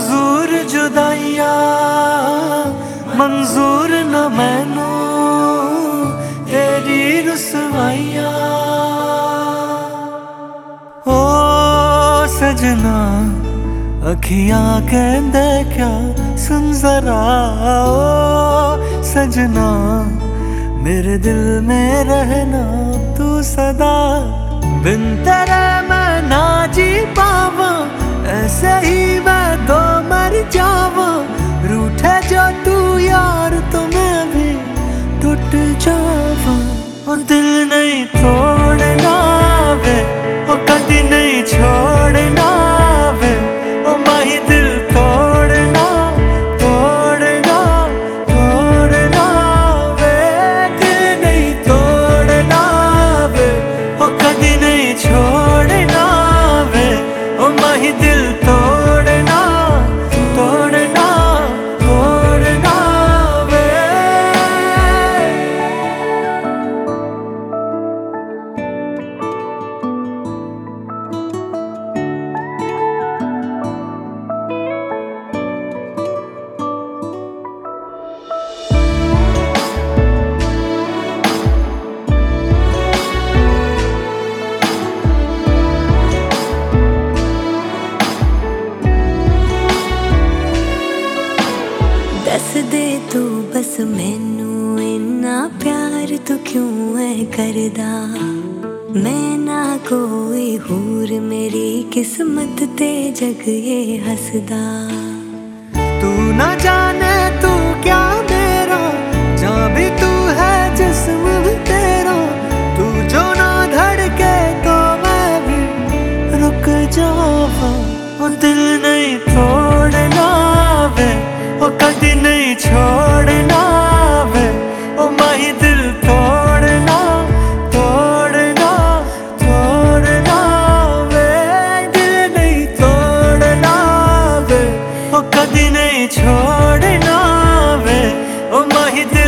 मंजूर जुदाइया मंजूर न मैनू तेरी रुसवाइया। ओ सजना अखियां कहंदे क्या सुन जरा, ओ सजना मेरे दिल में रहना तू सदा। बिन तेरे मैं ना जी पावा, ऐसे ही मैं तो मर जावा। रूठे जो तू यार तो मैं भी टूट जावा। और दिल नहीं तोड़ना वे, और कभी नहीं छोड़ना वे। ओ माही दिल तोड़ना तोड़ना तोड़ना वे। दिल नहीं तोड़ना वे, और कभी नहीं छोड़ना वे। ओ माही दिल तोड़ना तोड़ना तोड़ना वे। दस दे तू बस मैनू इन्ना प्यार तू क्यों है करदा। मैं ना कोई हूर मेरी किस्मत ते जग ये हसदा। तू ना जाने तू क्या मेरा, जा भी तू है जिस्म भी तेरा। तू जो ना धड़के तो मैं भी रुक जावा। और दिल नहीं तोड़ना वे, और कभी नहीं छोड़ना वे। ओ माही दिल तोड़ना तोड़ना तोड़ना वे। दिल नहीं तोड़ना वे, ओ कभी नहीं छोड़ना वे। ओ माही दिल